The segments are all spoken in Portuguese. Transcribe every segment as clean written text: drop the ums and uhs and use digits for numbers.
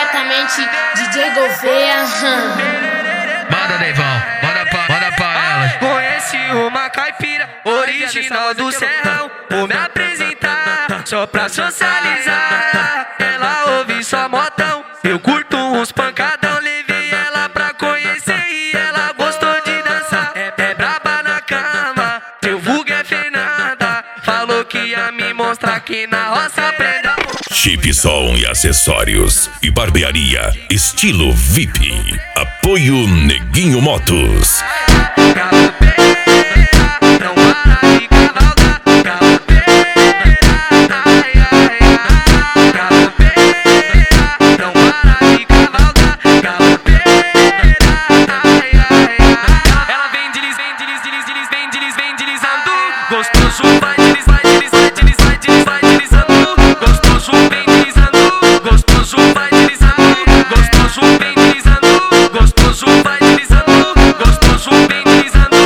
Diretamente DJ Gouveia. Manda Neivão, manda pra ela. Conheci uma caipira original do Serrão. Vou me apresentar só pra socializar. Ela ouve só modão, eu curto uns pancadão. Levei ela pra conhecer e ela gostou de dançar. É braba na cama, seu vulgo é Fernanda. Falou que ia me mostrar aqui na roça prenda. Chip Som e acessórios e barbearia estilo VIP. Apoio Neguinho Motos. Não para de cavalgar, ai, ai, ai. Não para de cavalgar, ai, ai, ai. Ela vem deslizando, gostoso vai deslizando, gostoso vem deslizando, gostoso vai deslizando, gostoso vem deslizando, gostoso vai deslizando, gostoso vem deslizando.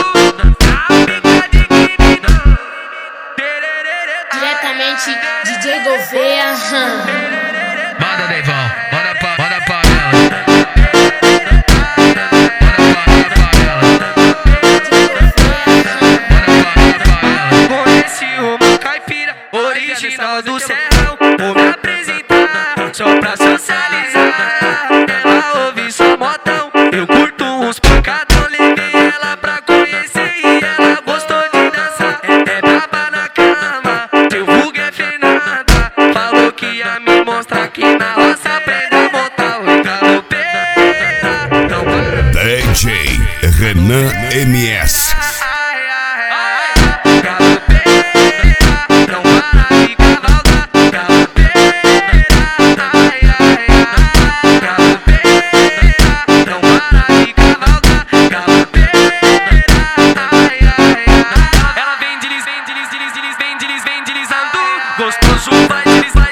Diretamente DJ Gouveia. Manda Neivão, manda pra ela. Conheci uma caipira original do Serrão. Vou me apresentar só pra socializar. Ela ouve só modão, eu curto uns pancadão. Levei ela pra conhecer e ela gostou de dançar. É braba na cama, seu vulgo é Fernanda. Falou que ia me mostrar aqui na roça. Aprenda a montar o galopeira. Não para. DJ Renan MS. Não para de cavalgar, ai, ai, ai. Não para de cavalgar, ai, ai, ai. Ela vem deslizando, gostoso vai deslizando.